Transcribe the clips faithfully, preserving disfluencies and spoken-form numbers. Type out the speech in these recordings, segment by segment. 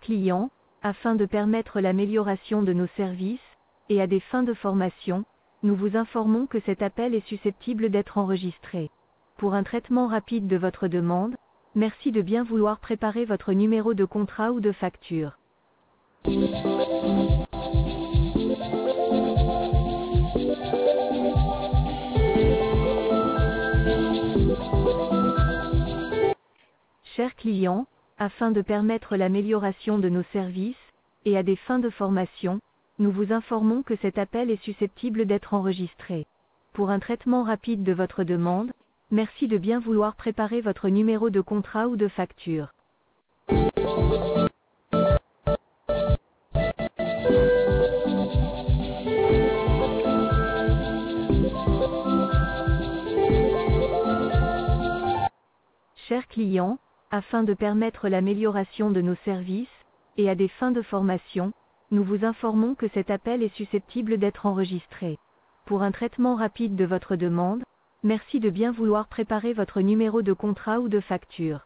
client, afin de permettre l'amélioration de nos services, et à des fins de formation, nous vous informons que cet appel est susceptible d'être enregistré. Pour un traitement rapide de votre demande, merci de bien vouloir préparer votre numéro de contrat ou de facture. Chers clients, afin de permettre l'amélioration de nos services, et à des fins de formation, nous vous informons que cet appel est susceptible d'être enregistré. Pour un traitement rapide de votre demande, merci de bien vouloir préparer votre numéro de contrat ou de facture. Chers clients, afin de permettre l'amélioration de nos services, et à des fins de formation, nous vous informons que cet appel est susceptible d'être enregistré. Pour un traitement rapide de votre demande, merci de bien vouloir préparer votre numéro de contrat ou de facture.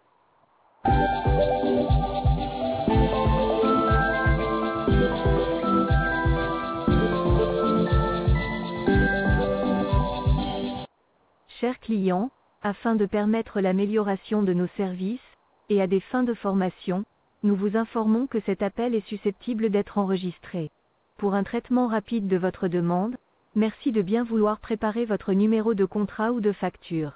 Chers clients, afin de permettre l'amélioration de nos services, et à des fins de formation, nous vous informons que cet appel est susceptible d'être enregistré. Pour un traitement rapide de votre demande, merci de bien vouloir préparer votre numéro de contrat ou de facture.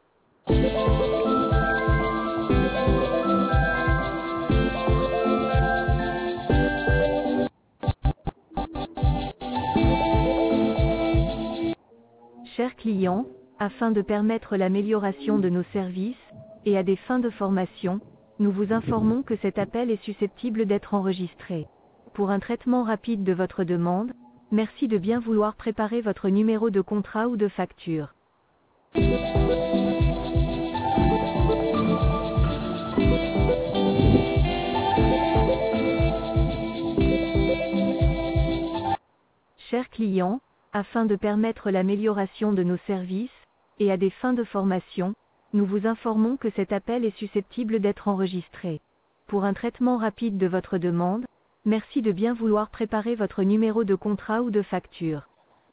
Chers clients, afin de permettre l'amélioration de nos services, et à des fins de formation, nous vous informons que cet appel est susceptible d'être enregistré. Pour un traitement rapide de votre demande, merci de bien vouloir préparer votre numéro de contrat ou de facture. Chers clients, afin de permettre l'amélioration de nos services, et à des fins de formation, nous vous informons que cet appel est susceptible d'être enregistré. Pour un traitement rapide de votre demande, merci de bien vouloir préparer votre numéro de contrat ou de facture.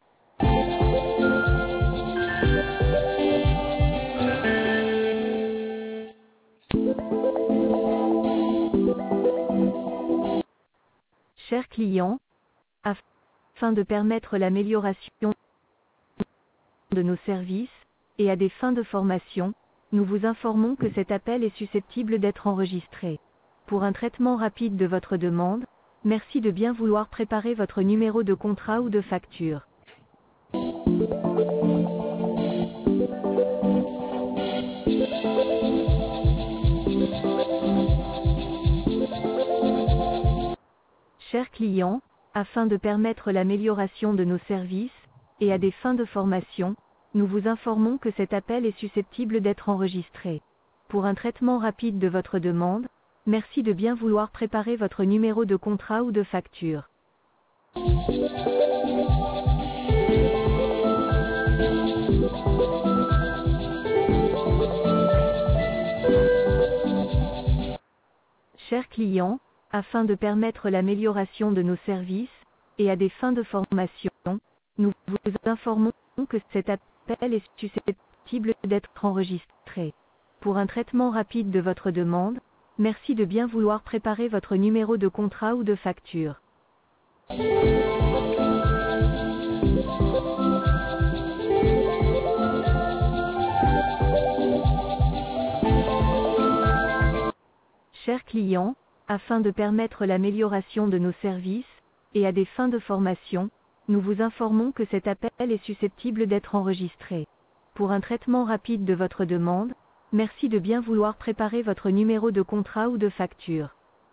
Chers clients, afin de permettre l'amélioration de nos services, et à des fins de formation, nous vous informons que cet appel est susceptible d'être enregistré. Pour un traitement rapide de votre demande, merci de bien vouloir préparer votre numéro de contrat ou de facture. Chers clients, afin de permettre l'amélioration de nos services, et à des fins de formation, nous vous informons que cet appel est susceptible d'être enregistré. Pour un traitement rapide de votre demande, merci de bien vouloir préparer votre numéro de contrat ou de facture. Chers clients, afin de permettre l'amélioration de nos services, et à des fins de formation, nous vous informons que cet appel est susceptible d'être enregistré. Pour un traitement rapide de votre demande, merci de bien vouloir préparer votre numéro de contrat ou de facture. Chers clients, afin de permettre l'amélioration de nos services, et à des fins de formation, nous vous informons que cet appel est susceptible d'être enregistré. Pour un traitement rapide de votre demande, merci de bien vouloir préparer votre numéro de contrat ou de facture.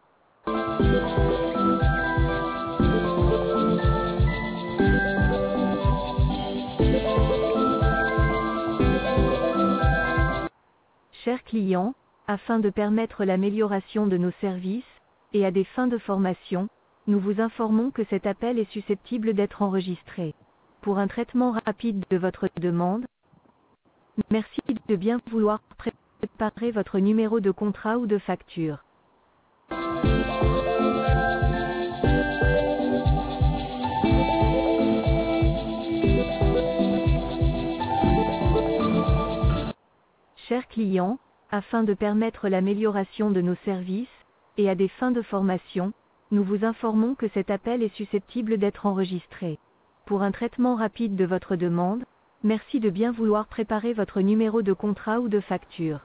Chers clients, afin de permettre l'amélioration de nos services, et à des fins de formation, nous vous informons que cet appel est susceptible d'être enregistré. Pour un traitement rapide de votre demande, merci de bien vouloir préparer votre numéro de contrat ou de facture. clients, afin de permettre l'amélioration de nos services, et à des fins de formation, nous vous informons que cet appel est susceptible d'être enregistré. Pour un traitement rapide de votre demande, merci de bien vouloir préparer votre numéro de contrat ou de facture.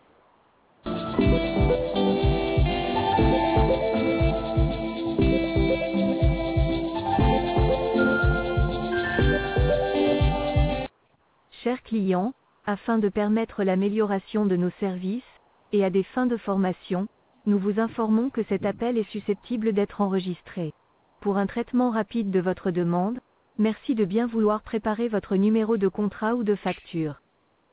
Chers clients, afin de permettre l'amélioration de nos services, et à des fins de formation, nous vous informons que cet appel est susceptible d'être enregistré. Pour un traitement rapide de votre demande, merci de bien vouloir préparer votre numéro de contrat ou de facture.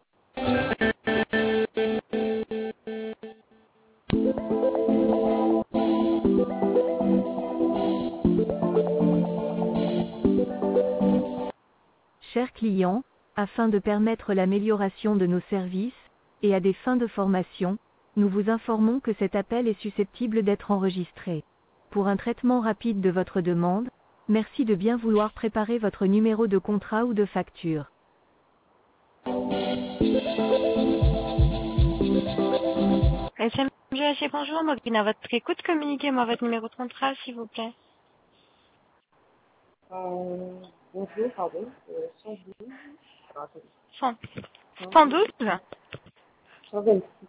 Chers clients, afin de permettre l'amélioration de nos services, et à des fins de formation, nous vous informons que cet appel est susceptible d'être enregistré. Pour un traitement rapide de votre demande, merci de bien vouloir préparer votre numéro de contrat ou de facture. S M G H, bonjour, Maureen, à votre écoute, communiquez-moi votre numéro de contrat, s'il vous plaît. Euh, bonjour, pardon, euh, cent douze, alors, attendez, cent cent douze. cent vingt-six,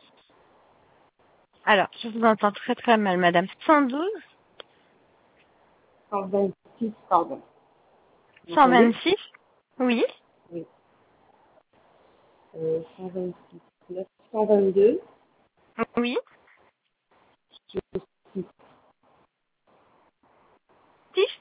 Alors, je vous entends très très mal, madame. cent douze. cent vingt-six, pardon. Vous cent entendez? vingt-six. Oui. Oui. Euh, cent vingt-six, neuf cent vingt-deux, Oui. six, six.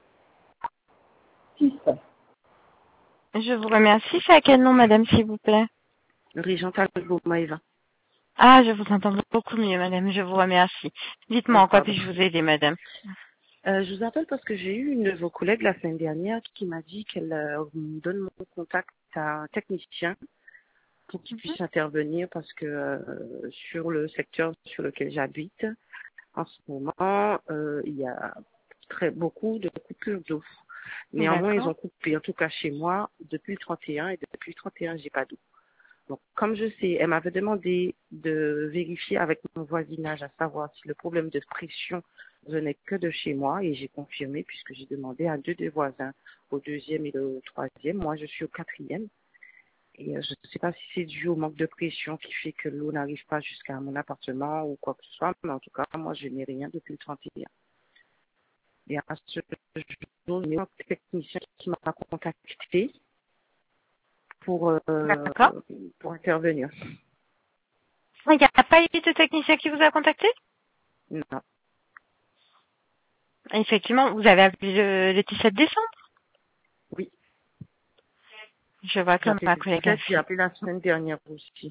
six. Je vous remercie. C'est à quel nom, madame, s'il vous plaît? Régenta Maëva. Ah, je vous entends beaucoup mieux, madame. Je vous remercie. Dites-moi Ah, en quoi pardon. puis-je vous aider, madame? Euh, je vous appelle parce que j'ai eu une de vos collègues la semaine dernière qui m'a dit qu'elle euh, me donne mon contact à un technicien pour qu'il puisse intervenir parce que euh, sur le secteur sur lequel j'habite, en ce moment, euh, il y a très beaucoup de coupures d'eau. Néanmoins, ils D'accord. ont coupé, en tout cas chez moi, depuis le trente et un, et depuis le trente et un, j'ai pas d'eau. Donc, comme je sais, elle m'avait demandé de vérifier avec mon voisinage, à savoir si le problème de pression venait que de chez moi, et j'ai confirmé puisque j'ai demandé à deux des voisins, au deuxième et au troisième. Moi, je suis au quatrième. Et euh, je ne sais pas si c'est dû au manque de pression qui fait que l'eau n'arrive pas jusqu'à mon appartement ou quoi que ce soit, mais en tout cas, moi, je n'ai rien depuis le trente et un. Et à ce jour, il y a un technicien qui m'a contacté pour, euh, D'accord. pour intervenir. Il n'y a pas eu de technicien qui vous a contacté? Non. Effectivement, vous avez appelé le, le dix-sept décembre. Oui. Je vois J'ai comme appelé ma le collègue a dix-sept, j'ai fait. appelé la semaine dernière aussi.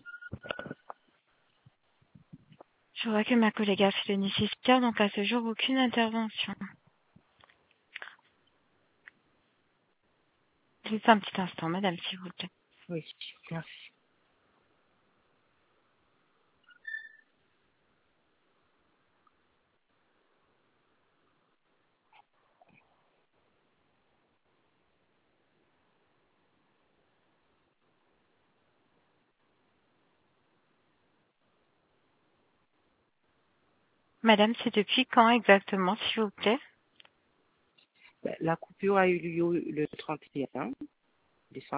Je vois que ma collègue a fait le nécessaire, donc à ce jour, aucune intervention. Juste un petit instant, madame, s'il vous plaît. Oui, merci. Madame, c'est depuis quand exactement, s'il vous plaît? Ben, la coupure a eu lieu le trente et un décembre.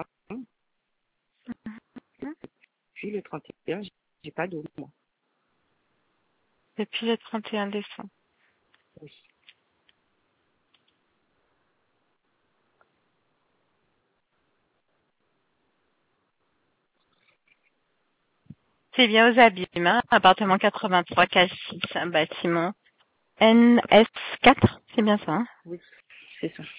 Puis le trente et un, j'ai j'ai pas d'eau, moi. Depuis le trente et un décembre. Oui. C'est bien aux abîmes, hein, appartement quatre-vingt-trois, case six, un bâtiment N S quatre, c'est bien ça, hein? Oui, c'est ça.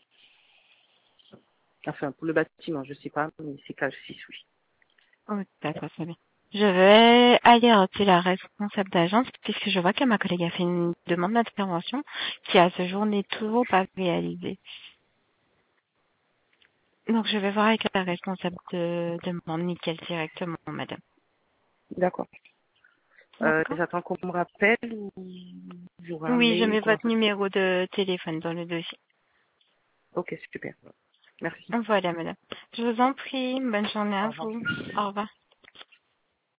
Enfin, pour le bâtiment, je sais pas, mais c'est case six, oui. Oh, d'accord, très bien. Je vais aller appeler la responsable d'agence, puisque je vois que ma collègue a fait une demande d'intervention qui, à ce jour, n'est toujours pas réalisée. Donc, je vais voir avec la responsable de demande nickel directement, madame. D'accord. Euh, D'accord. j'attends qu'on me rappelle ou j'aurai un Oui, je mail, mets comment votre ça se fait? numéro de téléphone dans le dossier. Ok, super. Merci. Voilà, madame. Je vous en prie. Bonne journée Au à revoir. vous. Au revoir.